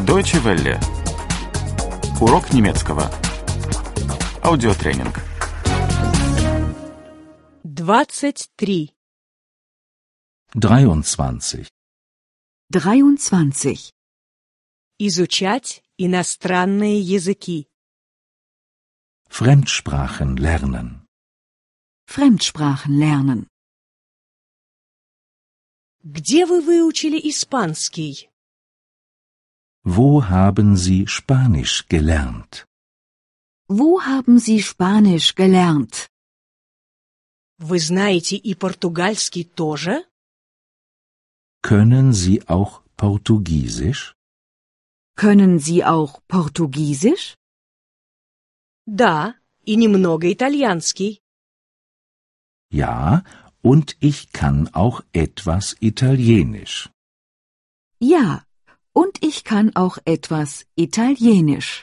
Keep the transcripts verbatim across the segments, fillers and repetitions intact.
Deutsche Welle. Урок немецкого. Аудиотренинг. двадцать три. dreiundzwanzig. dreiundzwanzig. Изучать иностранные языки. Fremdsprachen lernen. Fremdsprachen lernen. Где вы выучили испанский? Wo haben Sie Spanisch gelernt? Wo haben Sie Spanisch gelernt? Вы знаете и португальский тоже? Können Sie auch Portugiesisch? Können Sie auch Portugiesisch? Да, и немного итальянский. Ja, und ich kann auch etwas Italienisch. Ja, und ich kann auch etwas Italienisch.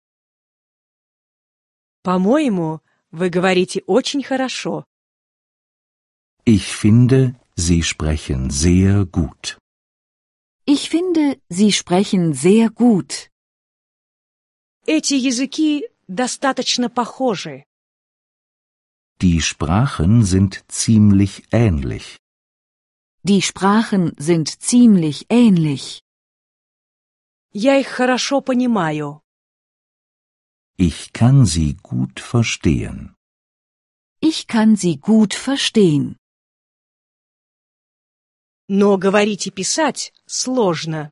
По-моему, вы говорите очень хорошо. Ich finde, Sie sprechen sehr gut. Ich finde, Sie sprechen sehr gut. Эти языки достаточно похожи. Die Sprachen sind ziemlich ähnlich. Die Sprachen sind ziemlich ähnlich. Я их хорошо понимаю. Ich kann sie gut verstehen. Ich kann sie gut verstehen. Но говорить и писать сложно.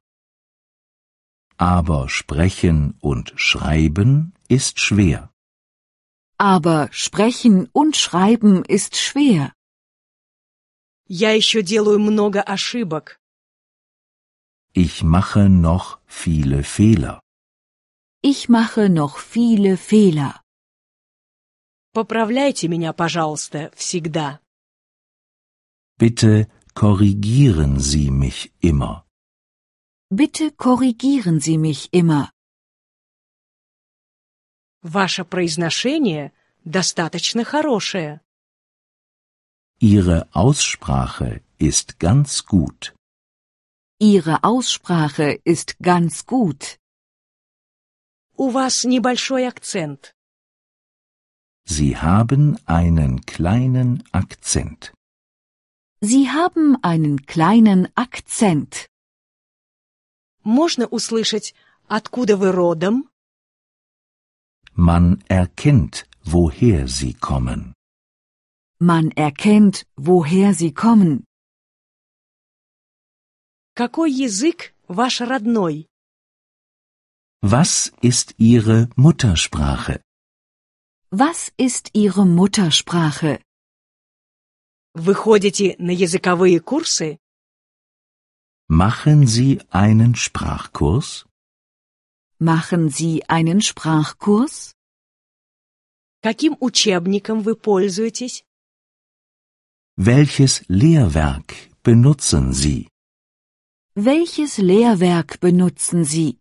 Aber sprechen und schreiben ist schwer. Aber sprechen und schreiben ist schwer. Я еще делаю много ошибок. Ich mache noch viele Fehler. Ich mache noch viele Fehler. Поправляйте меня, пожалуйста, всегда. Bitte korrigieren Sie mich immer. Bitte korrigieren Sie mich immer. Ваше произношение достаточно хорошее. Ihre Aussprache ist ganz gut. Ihre Aussprache ist ganz gut. У вас небольшой акцент. Sie haben einen kleinen Akzent. Sie haben einen kleinen Akzent. Можно услышать, откуда вы родом? Man erkennt, woher Sie kommen. Man erkennt, woher Sie kommen. Какой язык ваш родной? Was ist Ihre Muttersprache? Was ist Ihre Muttersprache? Вы ходите на языковые курсы? Machen Sie einen Sprachkurs? Machen Sie einen Sprachkurs? Каким учебником вы пользуетесь? Welches Lehrwerk benutzen Sie? Welches Lehrwerk benutzen Sie?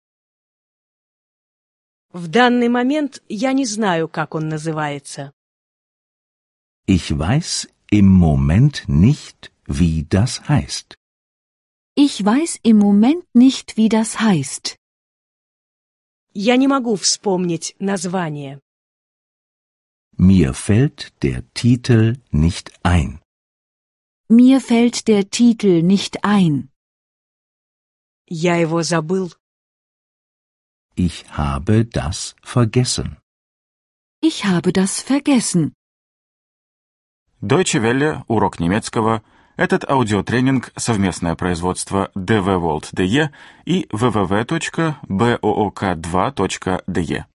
В данный момент я не знаю, как он называется. Ich weiß im Moment nicht, wie das heißt. Ich weiß im Moment nicht, wie das heißt. Я не могу вспомнить название. Mir fällt der Titel nicht ein. Mir fällt der Titel nicht ein. Я его забыл. Ich habe das vergessen. Ich habe das vergessen. Deutsche Welle. Урок немецкого. Этот аудиотренинг — совместное производство дэ вэ World точка дэ и дабл ю дабл ю дабл ю точка боок два точка дэ и.